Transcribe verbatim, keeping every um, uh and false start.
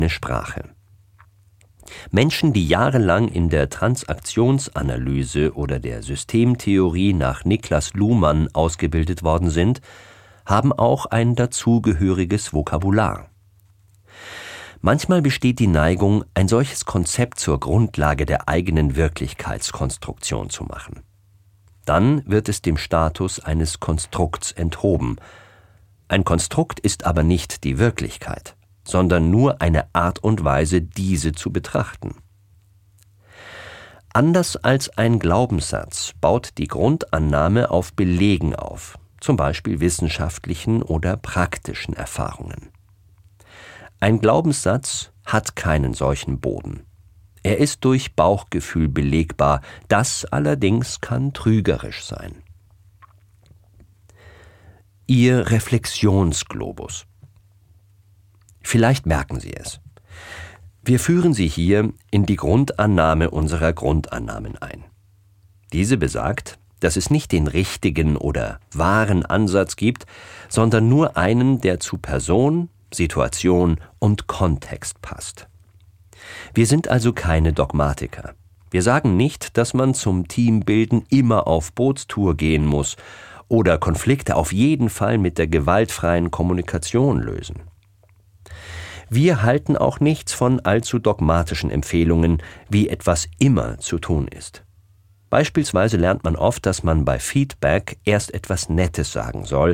Sprache. Menschen, die jahrelang in der Transaktionsanalyse oder der Systemtheorie nach Niklas Luhmann ausgebildet worden sind, haben auch ein dazugehöriges Vokabular. Manchmal besteht die Neigung, ein solches Konzept zur Grundlage der eigenen Wirklichkeitskonstruktion zu machen. Dann wird es dem Status eines Konstrukts enthoben. Ein Konstrukt ist aber nicht die Wirklichkeit, sondern nur eine Art und Weise, diese zu betrachten. Anders als ein Glaubenssatz baut die Grundannahme auf Belegen auf, zum Beispiel wissenschaftlichen oder praktischen Erfahrungen. Ein Glaubenssatz hat keinen solchen Boden. Er ist durch Bauchgefühl belegbar, das allerdings kann trügerisch sein. Ihr Reflexionsglobus. Vielleicht merken Sie es. Wir führen Sie hier in die Grundannahme unserer Grundannahmen ein. Diese besagt, dass es nicht den richtigen oder wahren Ansatz gibt, sondern nur einen, der zu Person, Situation und Kontext passt. Wir sind also keine Dogmatiker. Wir sagen nicht, dass man zum Teambilden immer auf Bootstour gehen muss oder Konflikte auf jeden Fall mit der gewaltfreien Kommunikation lösen. Wir halten auch nichts von allzu dogmatischen Empfehlungen, wie etwas immer zu tun ist. Beispielsweise lernt man oft, dass man bei Feedback erst etwas Nettes sagen soll,